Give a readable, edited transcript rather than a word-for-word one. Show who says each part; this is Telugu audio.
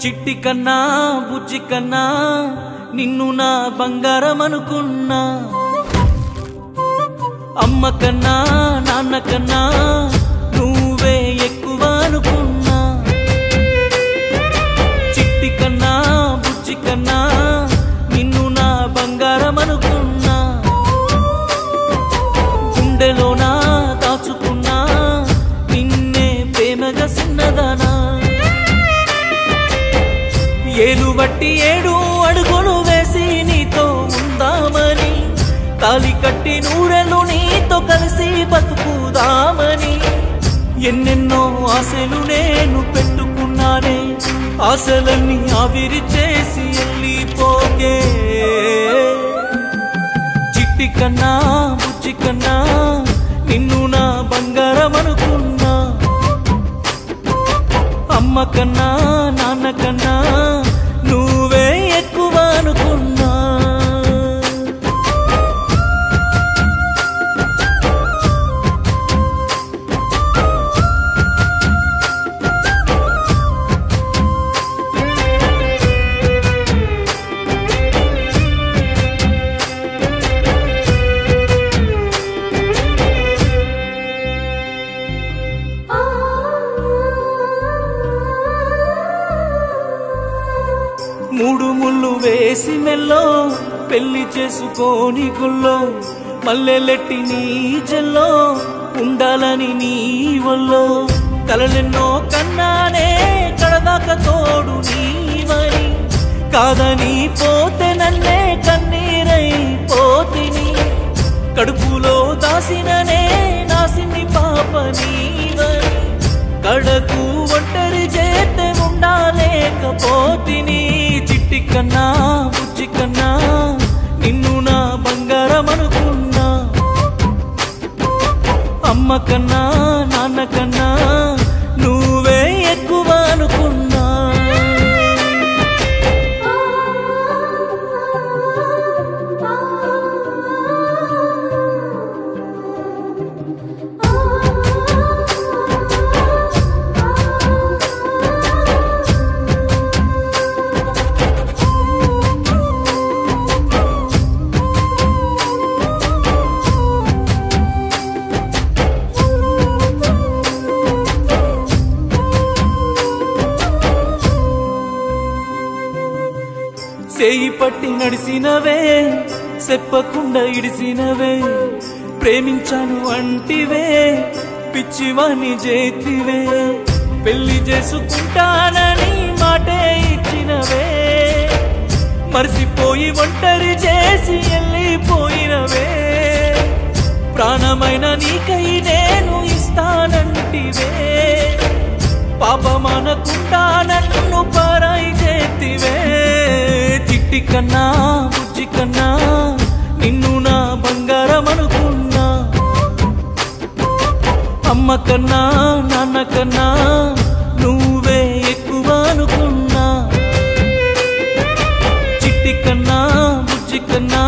Speaker 1: చిట్టి కన్నా బుజ్జి కన్నా నిన్ను నా బంగారం అనుకున్నా. అమ్మ కన్నా నాన్న కన్నా నువ్వే ఎక్కువ అనుకున్నా. చిట్టి కన్నా బుజ్జి కన్నా నిన్ను నా బంగారం అనుకున్నా. గుండెలోనా దాచుకున్నా నిన్నే ప్రేమగా సిన్నదానా. ఏలు బట్టి 7 అడుగులు వేసి నీతో ఉందామని, తాలి కట్టి 100 ఏళ్ళు నీతో కలిసి బతుకుదామని ఎన్నెన్నో ఆశలు నేను పెట్టుకున్నానే. ఆశలన్నీ ఆవిరి చేసి వెళ్ళిపోకే. చిట్టి కన్నా బుజ్జి కన్నా నిన్ను నా బంగారం అనుకున్నా. అమ్మ కన్నా నాన్న కన్నా నువ్వే ఎక్కువ అనుకున్నా. మూడు ముళ్ళు వేసి మెల్లో పెళ్లి చేసుకోని గుల్లో, మల్లెలెట్టి నీ చెల్లో ఉండాలని నీ వల్లో. కలలెన్నో కన్నానే కడదాకా తోడు నీవని, కాదని పోతే నన్నే కన్నీరై పోతిని. కడుపులో దాసిననే నాసిని పాప నీవని, కడకు ఒంటరి చేతే ఉండాలేకపోతిని. చిట్టి కన్నా బుజ్జి కన్నా నిన్ను నా బంగారం అనుకున్నా. అమ్మ కన్నా నాన్న కన్నా నువ్వే ఎక్కువ అనుకున్నా. చేయి పట్టి నడిసినవే, చెప్పకుండా ఇడిసినవే. ప్రేమించాను అంటివే, పిచ్చివాణ్ణి చేతివే. పెళ్లి చేసుకుంటానని మాటే ఇచ్చినవే, మర్చిపోయి ఒంటరి చేసి వెళ్ళిపోయినవే. ప్రాణమైన నీకై నేను ఇస్తానంటివే, పాపమనకుండా నన్ను పరాయి చేతివే. చిట్టి కన్నా బుజ్జి కన్నా నిన్ను నా బంగారం అనుకున్నా. అమ్మ కన్నా నాన్న కన్నా నువ్వే ఎక్కువ అనుకున్నా. చిట్టి కన్నా బుజ్జి కన్నా